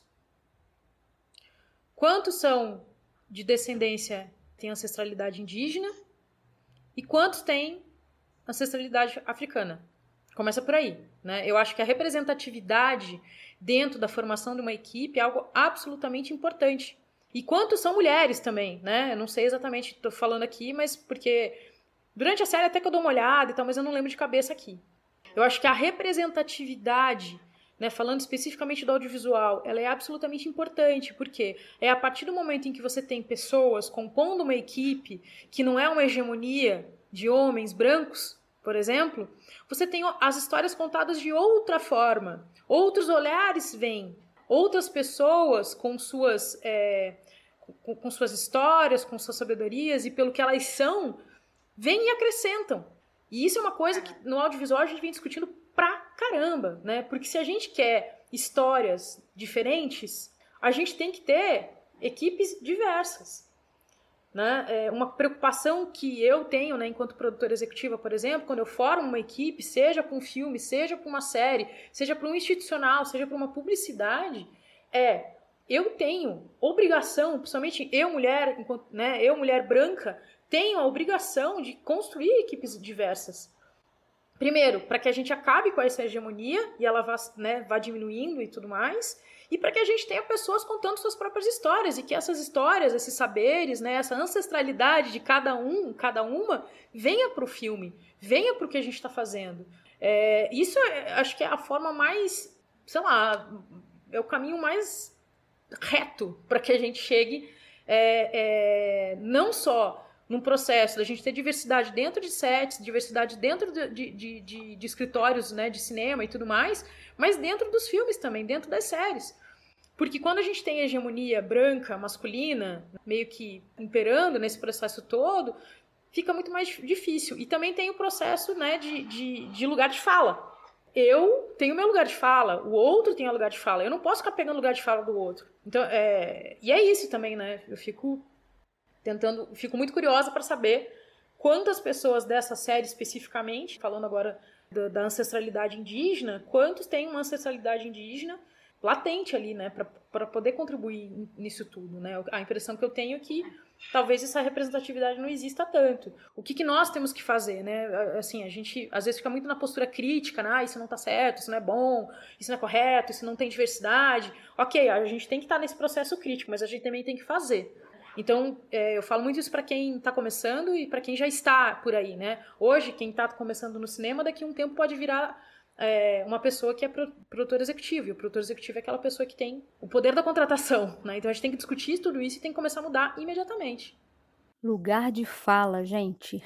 Quantos são de descendência, têm ancestralidade indígena? E quantos têm ancestralidade africana? Começa por aí, né? Eu acho que a representatividade dentro da formação de uma equipe é algo absolutamente importante. E quantos são mulheres também, né? Eu não sei exatamente, tô falando aqui, mas porque durante a série até que eu dou uma olhada e tal, mas eu não lembro de cabeça aqui. Eu acho que a representatividade, né, falando especificamente do audiovisual, ela é absolutamente importante, porque é a partir do momento em que você tem pessoas compondo uma equipe que não é uma hegemonia de homens brancos, por exemplo, você tem as histórias contadas de outra forma. Outros olhares vêm. Outras pessoas com suas, é, com, com suas histórias, com suas sabedorias e pelo que elas são, vêm e acrescentam. E isso é uma coisa que no audiovisual a gente vem discutindo pra caramba, né? Porque se a gente quer histórias diferentes, a gente tem que ter equipes diversas. Né? É uma preocupação que eu tenho, né, enquanto produtora executiva, por exemplo, quando eu formo uma equipe, seja para um filme, seja para uma série, seja para um institucional, seja para uma publicidade, é, eu tenho obrigação, principalmente eu mulher, enquanto, né, eu mulher branca, tenho a obrigação de construir equipes diversas. Primeiro, para que a gente acabe com essa hegemonia e ela vá, né, vá diminuindo e tudo mais, e para que a gente tenha pessoas contando suas próprias histórias e que essas histórias, esses saberes, né, essa ancestralidade de cada um, cada uma, venha para o filme, venha para o que a gente está fazendo. É, isso é, acho que é a forma mais, sei lá, é o caminho mais reto para que a gente chegue é, é, não só num processo da gente ter diversidade dentro de sets, diversidade dentro de, de, de, de escritórios, né, de cinema e tudo mais, mas dentro dos filmes também, dentro das séries. Porque quando a gente tem a hegemonia branca, masculina, meio que imperando nesse processo todo, fica muito mais difícil. E também tem o processo, né, de, de, de lugar de fala. Eu tenho meu lugar de fala, o outro tem o lugar de fala. Eu não posso ficar pegando o lugar de fala do outro. Então, é... E é isso também, né? Eu fico tentando, fico muito curiosa para saber quantas pessoas dessa série especificamente, falando agora da, da ancestralidade indígena, quantos têm uma ancestralidade indígena latente ali, né? Para poder contribuir nisso tudo, né? A impressão que eu tenho é que talvez essa representatividade não exista tanto. O que, que nós temos que fazer, né? Assim, a gente às vezes fica muito na postura crítica, né? Ah, isso não tá certo, isso não é bom, isso não é correto, isso não tem diversidade. Ok, a gente tem que estar nesse processo crítico, mas a gente também tem que fazer. Então, é, eu falo muito isso para quem está começando e para quem já está por aí, né? Hoje, quem está começando no cinema, daqui a um tempo pode virar é, uma pessoa que é produtor executivo. E o produtor executivo é aquela pessoa que tem o poder da contratação, né? Então, a gente tem que discutir tudo isso e tem que começar a mudar imediatamente. Lugar de fala, gente.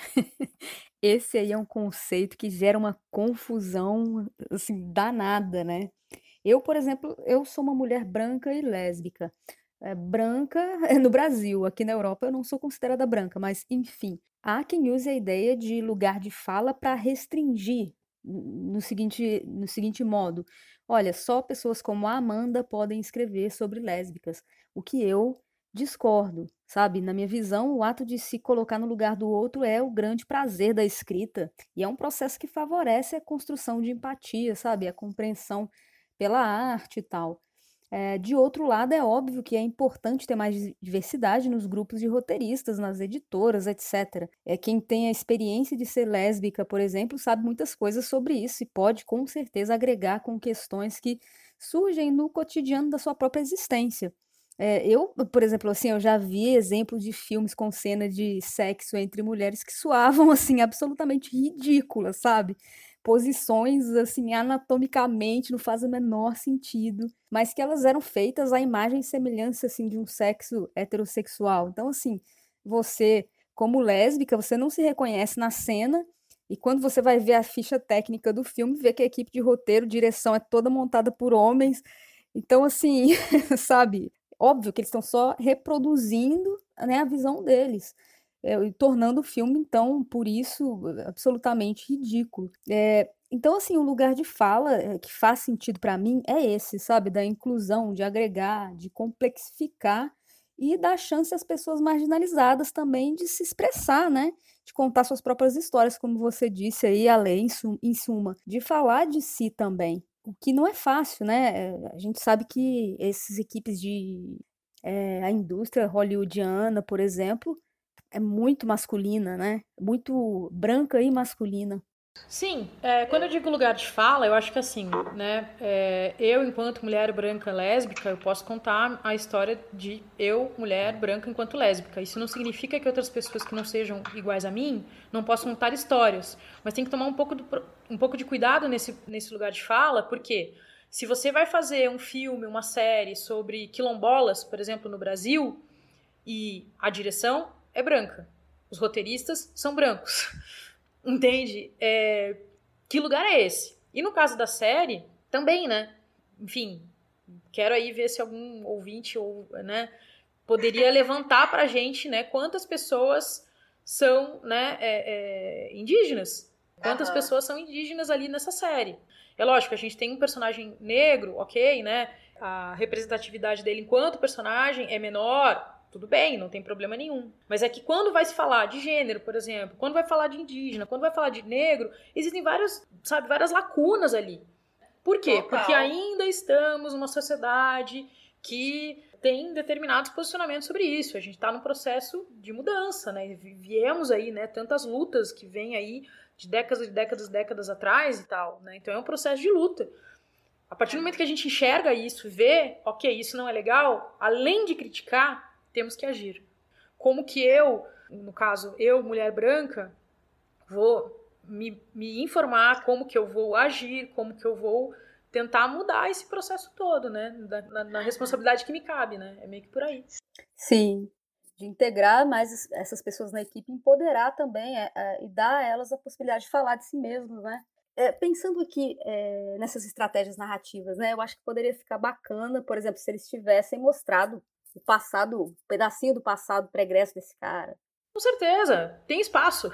Esse aí é um conceito que gera uma confusão, assim, danada, né? Eu, por exemplo, eu sou uma mulher branca e lésbica. É, branca no Brasil, aqui na Europa eu não sou considerada branca, mas enfim. Há quem use a ideia de lugar de fala para restringir no seguinte, no seguinte modo. Olha, só pessoas como a Amanda podem escrever sobre lésbicas, o que eu discordo, sabe? Na minha visão, o ato de se colocar no lugar do outro é o grande prazer da escrita e é um processo que favorece a construção de empatia, sabe? A compreensão pela arte e tal. É, de outro lado, é óbvio que é importante ter mais diversidade nos grupos de roteiristas, nas editoras, etcétera. É, quem tem a experiência de ser lésbica, por exemplo, sabe muitas coisas sobre isso e pode, com certeza, agregar com questões que surgem no cotidiano da sua própria existência. É, eu, por exemplo, assim, eu já vi exemplos de filmes com cena de sexo entre mulheres que soavam, assim, absolutamente ridículas, sabe? Posições, assim, anatomicamente não fazem o menor sentido, mas que elas eram feitas à imagem e semelhança, assim, de um sexo heterossexual. Então, assim, você, como lésbica, você não se reconhece na cena, e quando você vai ver a ficha técnica do filme, vê que a equipe de roteiro, direção é toda montada por homens. Então, assim, sabe? Óbvio que eles estão só reproduzindo, né, a visão deles. É, e tornando o filme, então, por isso, absolutamente ridículo. É, então, assim, o lugar de fala é, que faz sentido para mim é esse, sabe? Da inclusão, de agregar, de complexificar e dar chance às pessoas marginalizadas também de se expressar, né? De contar suas próprias histórias, como você disse aí, Ale, em, sum, em suma, de falar de si também. O que não é fácil, né? A gente sabe que essas equipes de... É, a indústria hollywoodiana, por exemplo, é muito masculina, né? Muito branca e masculina. Sim, é, quando eu digo lugar de fala, eu acho que assim, né? É, eu, enquanto mulher branca lésbica, eu posso contar a história de eu, mulher branca, enquanto lésbica. Isso não significa que outras pessoas que não sejam iguais a mim não possam contar histórias. Mas tem que tomar um pouco, do, um pouco de cuidado nesse, nesse lugar de fala, porque se você vai fazer um filme, uma série sobre quilombolas, por exemplo, no Brasil, e a direção é branca, os roteiristas são brancos. Entende? É, que lugar é esse? E no caso da série, também, né? Enfim, quero aí ver se algum ouvinte ou, né, poderia levantar pra gente, né, quantas pessoas são, né, é, é, indígenas. Quantas uhum. pessoas são indígenas ali nessa série. É lógico, a gente tem um personagem negro, ok, né? A representatividade dele enquanto personagem é menor. Tudo bem, não tem problema nenhum. Mas é que quando vai se falar de gênero, por exemplo, quando vai falar de indígena, quando vai falar de negro, existem várias, sabe, várias lacunas ali. Por quê? Total. Porque ainda estamos numa sociedade que tem determinados posicionamentos sobre isso. A gente está num processo de mudança, né? Viemos aí, né, tantas lutas que vêm aí de décadas e décadas e décadas atrás e tal, né? Então é um processo de luta. A partir do momento que a gente enxerga isso e vê, ok, isso não é legal, além de criticar, temos que agir. Como que eu, no caso, eu, mulher branca, vou me, me informar como que eu vou agir, como que eu vou tentar mudar esse processo todo, né? Na, na, na responsabilidade que me cabe, né? É meio que por aí. Sim. de integrar mais essas pessoas na equipe, empoderar também é, é, e dar a elas a possibilidade de falar de si mesmos, né? É, pensando aqui é, nessas estratégias narrativas, né? Eu acho que poderia ficar bacana, por exemplo, se eles tivessem mostrado o passado, um pedacinho do passado pregresso desse cara. Com certeza, tem espaço.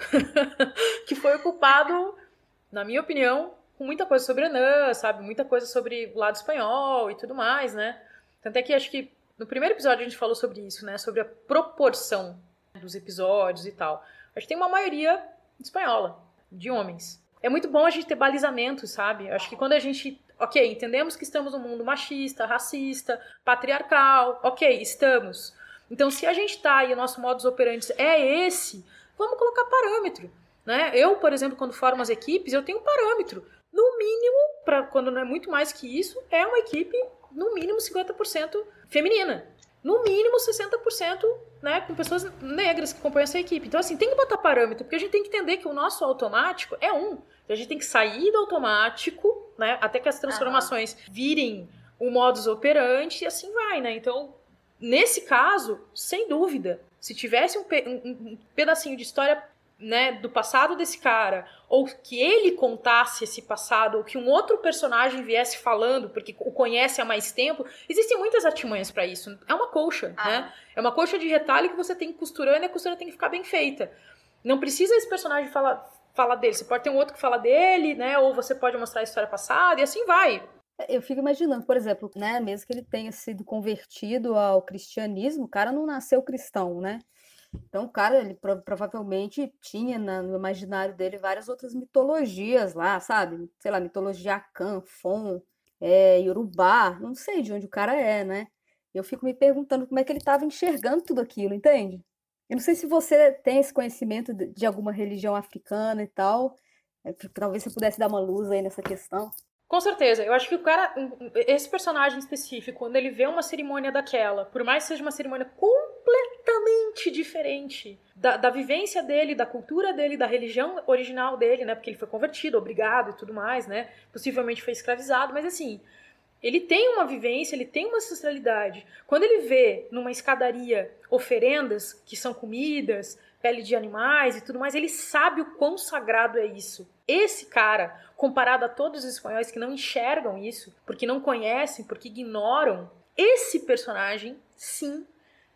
Que foi ocupado, na minha opinião, com muita coisa sobre Anã, sabe? Muita coisa sobre o lado espanhol e tudo mais, né? Tanto é que acho que no primeiro episódio a gente falou sobre isso, né? Sobre a proporção dos episódios e tal. Acho que tem uma maioria espanhola, de homens. É muito bom a gente ter balizamento, sabe? Acho que quando a gente... Ok, entendemos que estamos num mundo machista, racista, patriarcal. Ok, estamos. Então, se a gente tá e o nosso modus operandi é esse, vamos colocar parâmetro, né? Eu, por exemplo, quando formo as equipes, eu tenho um parâmetro. No mínimo, pra, quando não é muito mais que isso, é uma equipe, no mínimo, cinquenta por cento feminina. No mínimo, sessenta por cento, né, com pessoas negras que compõem essa equipe. Então, assim, tem que botar parâmetro, porque a gente tem que entender que o nosso automático é um. A gente tem que sair do automático, né, até que as transformações virem o modus operandi e assim vai, né? Então, nesse caso, sem dúvida, se tivesse um, pe- um, um pedacinho de história, né, do passado desse cara, ou que ele contasse esse passado, ou que um outro personagem viesse falando, porque o conhece há mais tempo, existem muitas artimanhas para isso. É uma colcha, ah. né? É uma colcha de retalho que você tem que costurando e a costura tem que ficar bem feita. Não precisa esse personagem falar, falar dele, você pode ter um outro que fala dele, né? Ou você pode mostrar a história passada, e assim vai. Eu fico imaginando, por exemplo, né, mesmo que ele tenha sido convertido ao cristianismo, o cara não nasceu cristão, né? Então, o cara, ele pro- provavelmente tinha na- no imaginário dele várias outras mitologias lá, sabe? Sei lá, mitologia Akan, Fon, é, Yorubá, não sei de onde o cara é, né? Eu fico me perguntando como é que ele estava enxergando tudo aquilo, entende? Eu não sei se você tem esse conhecimento de, de alguma religião africana e tal, é, talvez você pudesse dar uma luz aí nessa questão. Com certeza, eu acho que o cara, esse personagem específico, quando ele vê uma cerimônia daquela, por mais que seja uma cerimônia completamente diferente da, da vivência dele, da cultura dele, da religião original dele, né, porque ele foi convertido, obrigado e tudo mais, né, possivelmente foi escravizado, mas assim, ele tem uma vivência, ele tem uma ancestralidade. Quando ele vê numa escadaria oferendas, que são comidas, pele de animais e tudo mais, ele sabe o quão sagrado é isso. Esse cara, comparado a todos os espanhóis que não enxergam isso, porque não conhecem, porque ignoram, esse personagem, sim,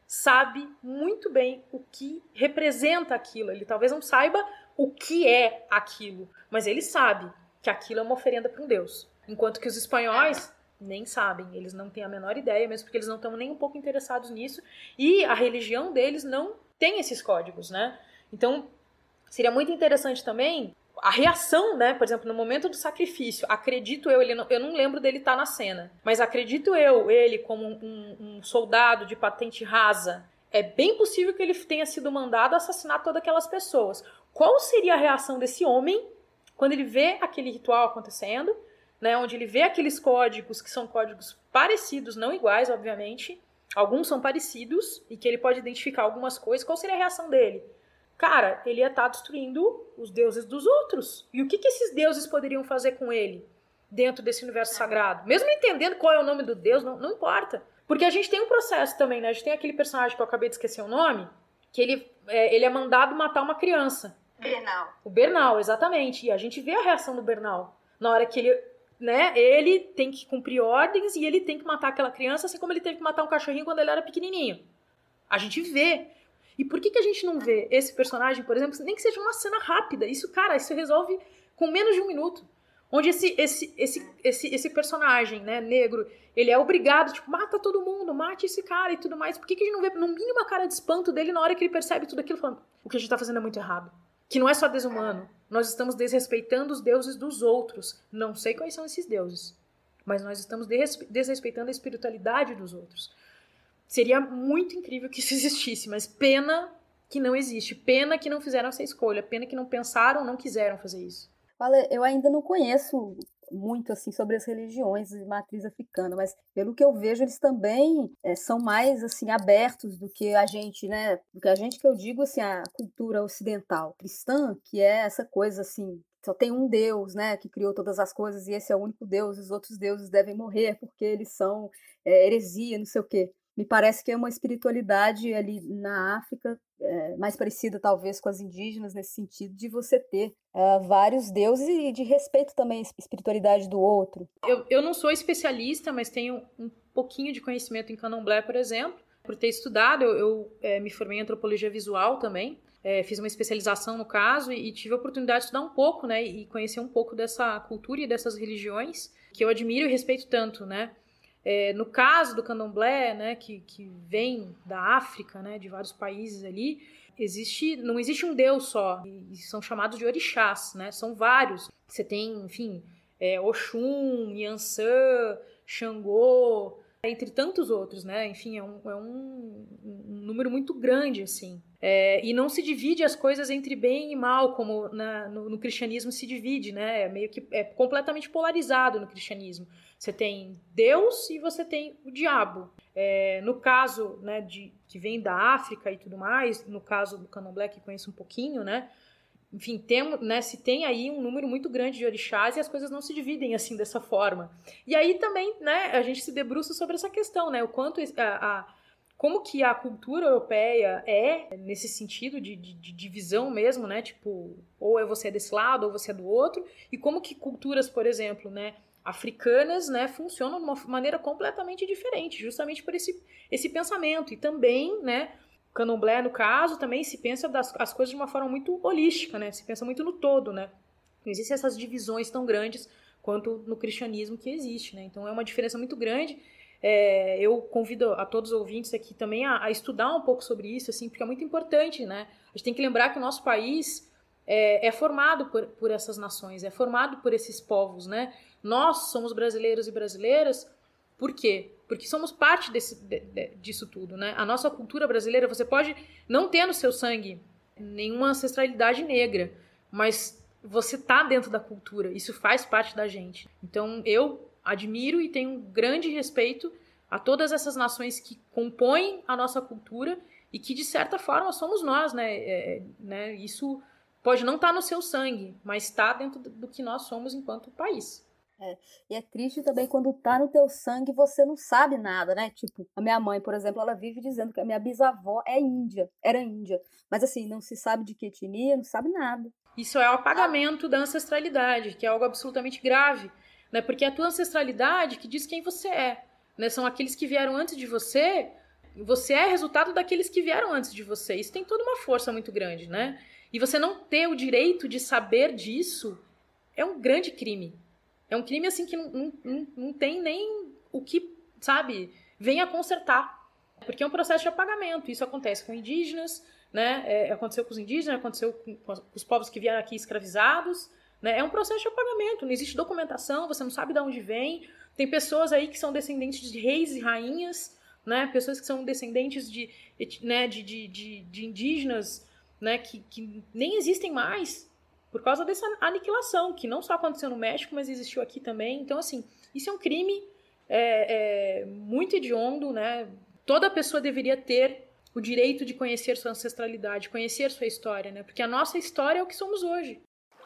sabe muito bem o que representa aquilo. Ele talvez não saiba o que é aquilo, mas ele sabe que aquilo é uma oferenda para um deus. Enquanto que os espanhóis nem sabem, eles não têm a menor ideia, mesmo porque eles não estão nem um pouco interessados nisso, e a religião deles não tem esses códigos, né? Então, seria muito interessante também a reação, né? Por exemplo, no momento do sacrifício, acredito eu, ele não, eu não lembro dele estar na cena, mas acredito eu, ele como um, um soldado de patente rasa, é bem possível que ele tenha sido mandado assassinar todas aquelas pessoas. Qual seria a reação desse homem quando ele vê aquele ritual acontecendo, né? Onde ele vê aqueles códigos, que são códigos parecidos, não iguais, obviamente, alguns são parecidos, e que ele pode identificar algumas coisas, qual seria a reação dele? Cara, ele ia estar destruindo os deuses dos outros. E o que, que esses deuses poderiam fazer com ele dentro desse universo sagrado? Mesmo entendendo qual é o nome do deus, não, não importa. Porque a gente tem um processo também, né? A gente tem aquele personagem que eu acabei de esquecer o nome, que ele é, ele é mandado matar uma criança. Bernal. O Bernal, exatamente. E a gente vê a reação do Bernal. Na hora que ele, né, ele tem que cumprir ordens e ele tem que matar aquela criança, assim como ele teve que matar um cachorrinho quando ele era pequenininho. A gente vê. E por que, que a gente não vê esse personagem, por exemplo, nem que seja uma cena rápida? Isso, cara, isso resolve com menos de um minuto. Onde esse, esse, esse, esse, esse personagem, né, negro, ele é obrigado, tipo, mata todo mundo, mate esse cara e tudo mais. Por que, que a gente não vê, no mínimo, a cara de espanto dele na hora que ele percebe tudo aquilo, falando, o que a gente tá fazendo é muito errado. Que não é só desumano. Nós estamos desrespeitando os deuses dos outros. Não sei quais são esses deuses. Mas nós estamos desrespeitando a espiritualidade dos outros. Seria muito incrível que isso existisse, mas pena que não existe. Pena que não fizeram essa escolha. Pena que não pensaram, não quiseram fazer isso. Olha, eu ainda não conheço muito assim sobre as religiões de matriz africana, mas pelo que eu vejo eles também é, são mais assim abertos do que a gente, né? Do que a gente que eu digo assim a cultura ocidental cristã, que é essa coisa assim, só tem um Deus, né? Que criou todas as coisas e esse é o único Deus. Os outros deuses devem morrer porque eles são é, heresia, não sei o quê. Me parece que é uma espiritualidade ali na África, é, mais parecida talvez com as indígenas, nesse sentido de você ter uh, vários deuses e de respeito também à espiritualidade do outro. Eu, eu não sou especialista, mas tenho um pouquinho de conhecimento em candomblé, por exemplo. Por ter estudado, eu, eu é, me formei em antropologia visual também, é, fiz uma especialização no caso e, e tive a oportunidade de estudar um pouco, né, e conhecer um pouco dessa cultura e dessas religiões que eu admiro e respeito tanto, né. É, no caso do candomblé, né, que, que vem da África, né, de vários países ali, existe, não existe um deus só, e são chamados de orixás, né, são vários. Você tem, enfim, é, Oxum, Yansan, Xangô, entre tantos outros, né, enfim, é um, é um, um número muito grande, assim. É, e não se divide as coisas entre bem e mal, como na, no, no cristianismo se divide, né, é meio que é completamente polarizado no cristianismo. Você tem Deus e você tem o diabo. É, no caso, né, de, que vem da África e tudo mais, no caso do candomblé, que conheço um pouquinho, né, enfim, tem, né, se tem aí um número muito grande de orixás e as coisas não se dividem assim dessa forma. E aí também, né, a gente se debruça sobre essa questão, né, o quanto a, a, como que a cultura europeia é nesse sentido de, de, de divisão mesmo, né, tipo, ou é você desse lado ou você é do outro, e como que culturas, por exemplo, né, africanas, né, funcionam de uma maneira completamente diferente, justamente por esse, esse pensamento. E também, né, candomblé, no caso, também se pensa das, as coisas de uma forma muito holística, né, se pensa muito no todo, né. Não existem essas divisões tão grandes quanto no cristianismo que existe, né, então é uma diferença muito grande. É, eu convido a todos os ouvintes aqui também a, a estudar um pouco sobre isso, assim, porque é muito importante, né, a gente tem que lembrar que o nosso país é, é formado por, por essas nações, é formado por esses povos, né. Nós somos brasileiros e brasileiras, por quê? Porque somos parte desse, de, de, disso tudo, né? A nossa cultura brasileira, você pode não ter no seu sangue nenhuma ancestralidade negra, mas você tá dentro da cultura, isso faz parte da gente. Então eu admiro e tenho um grande respeito a todas essas nações que compõem a nossa cultura e que de certa forma somos nós, né? É, né? Isso pode não estar no seu sangue, mas está dentro do que nós somos enquanto país. É, e é triste também quando tá no teu sangue e você não sabe nada, né? Tipo, a minha mãe, por exemplo, ela vive dizendo que a minha bisavó é índia, era índia. Mas assim, não se sabe de que etnia, não sabe nada. Isso é o apagamento da ancestralidade, que é algo absolutamente grave, né? Porque é a tua ancestralidade que diz quem você é, né? São aqueles que vieram antes de você, você é resultado daqueles que vieram antes de você. Isso tem toda uma força muito grande, né? E você não ter o direito de saber disso é um grande crime. É um crime, assim, que não, não, não tem nem o que, sabe, venha consertar. Porque é um processo de apagamento. Isso acontece com indígenas, né? É, aconteceu com os indígenas, aconteceu com, com os povos que vieram aqui escravizados, né? É um processo de apagamento. Não existe documentação, você não sabe de onde vem. Tem pessoas aí que são descendentes de reis e rainhas, né? Pessoas que são descendentes de, né, de, de, de, de indígenas, né? que, que nem existem mais. Por causa dessa aniquilação, que não só aconteceu no México, mas existiu aqui também. Então, assim, isso é um crime é, é, muito hediondo, né? Toda pessoa deveria ter o direito de conhecer sua ancestralidade, conhecer sua história, né? Porque a nossa história é o que somos hoje.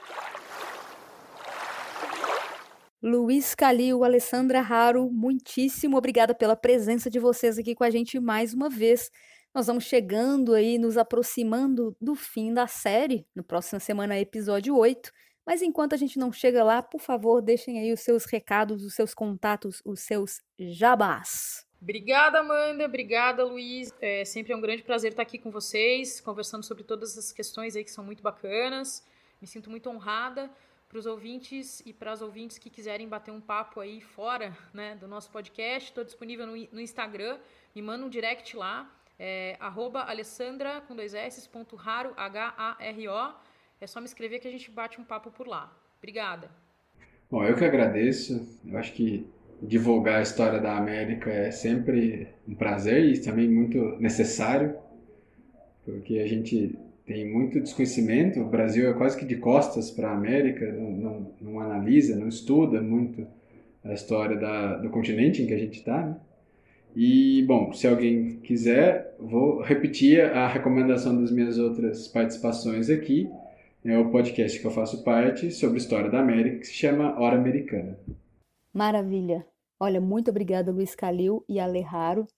Luiz Calil, Alessandra Haro, muitíssimo obrigada pela presença de vocês aqui com a gente mais uma vez. Nós vamos chegando aí, nos aproximando do fim da série. No próxima semana é episódio oito. Mas enquanto a gente não chega lá, por favor, deixem aí os seus recados, os seus contatos, os seus jabás. Obrigada, Amanda. Obrigada, Luiz. É sempre um grande prazer estar aqui com vocês, conversando sobre todas essas questões aí que são muito bacanas. Me sinto muito honrada. Para os ouvintes e para as ouvintes que quiserem bater um papo aí fora, né, do nosso podcast, estou disponível no, no Instagram. Me manda um direct lá. É, arroba Alessandra com dois S, ponto Haro, H A R O. É só me escrever que a gente bate um papo por lá. Obrigada. Bom, eu que agradeço. Eu acho que divulgar a história da América é sempre um prazer e também muito necessário, porque a gente tem muito desconhecimento. O Brasil é quase que de costas para a América, não, não, não analisa, não estuda muito a história da, do continente em que a gente está, né? E, bom, se alguém quiser, vou repetir a recomendação das minhas outras participações aqui. É o podcast que eu faço parte sobre história da América, que se chama Hora Americana. Maravilha. Olha, muito obrigada, Luiz Calil e Ale Haro.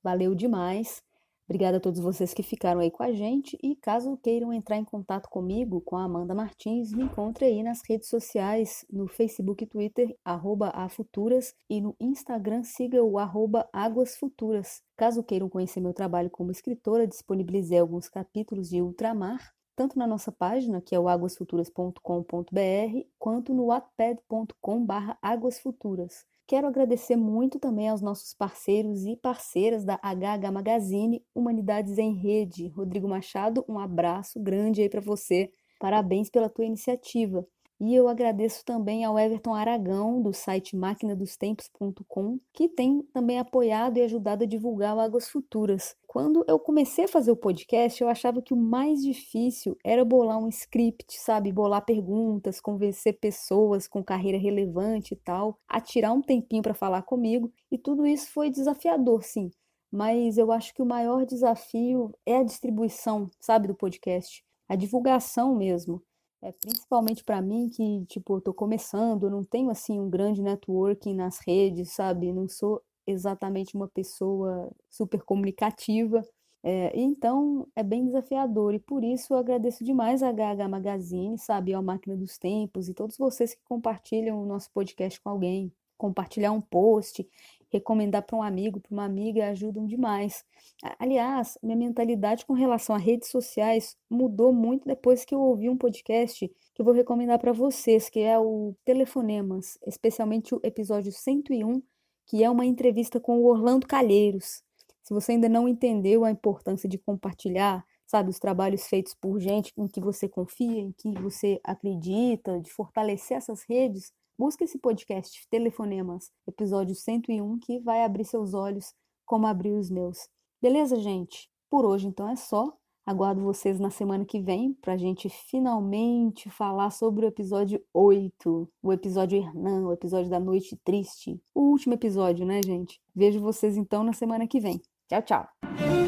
Valeu demais. Obrigada a todos vocês que ficaram aí com a gente e caso queiram entrar em contato comigo, com a Amanda Martins, me encontre aí nas redes sociais, no Facebook e Twitter, arroba afuturas, e no Instagram siga o arroba aguasfuturas. Caso queiram conhecer meu trabalho como escritora, disponibilizei alguns capítulos de Ultramar, tanto na nossa página, que é o aguasfuturas ponto com ponto b r, quanto no wattpad ponto com barra aguasfuturas. Quero agradecer muito também aos nossos parceiros e parceiras da H H Magazine, Humanidades em Rede. Rodrigo Machado, um abraço grande aí para você. Parabéns pela tua iniciativa. E eu agradeço também ao Everton Aragão, do site máquina dos tempos ponto com, que tem também apoiado e ajudado a divulgar o Águas Futuras. Quando eu comecei a fazer o podcast, eu achava que o mais difícil era bolar um script, sabe? Bolar perguntas, convencer pessoas com carreira relevante e tal, a tirar um tempinho para falar comigo. E tudo isso foi desafiador, sim. Mas eu acho que o maior desafio é a distribuição, sabe, do podcast. A divulgação mesmo. É, principalmente para mim que, tipo, eu tô começando, eu não tenho, assim, um grande networking nas redes, sabe? Não sou exatamente uma pessoa super comunicativa. É, então, é bem desafiador e por isso eu agradeço demais a H H Magazine, sabe? A Máquina dos Tempos e todos vocês que compartilham o nosso podcast com alguém. Compartilhar um post, recomendar para um amigo, para uma amiga, ajudam demais. Aliás, minha mentalidade com relação a redes sociais mudou muito depois que eu ouvi um podcast que eu vou recomendar para vocês, que é o Telefonemas, especialmente o episódio cento e um, que é uma entrevista com o Orlando Calheiros. Se você ainda não entendeu a importância de compartilhar, sabe, os trabalhos feitos por gente em que você confia, em que você acredita, de fortalecer essas redes, busca esse podcast, Telefonemas, episódio cento e um, que vai abrir seus olhos como abriu os meus. Beleza, gente? Por hoje, então, é só. Aguardo vocês na semana que vem para a gente finalmente falar sobre o episódio oito, o episódio Hernan, o episódio da Noite Triste. O último episódio, né, gente? Vejo vocês, então, na semana que vem. Tchau, tchau!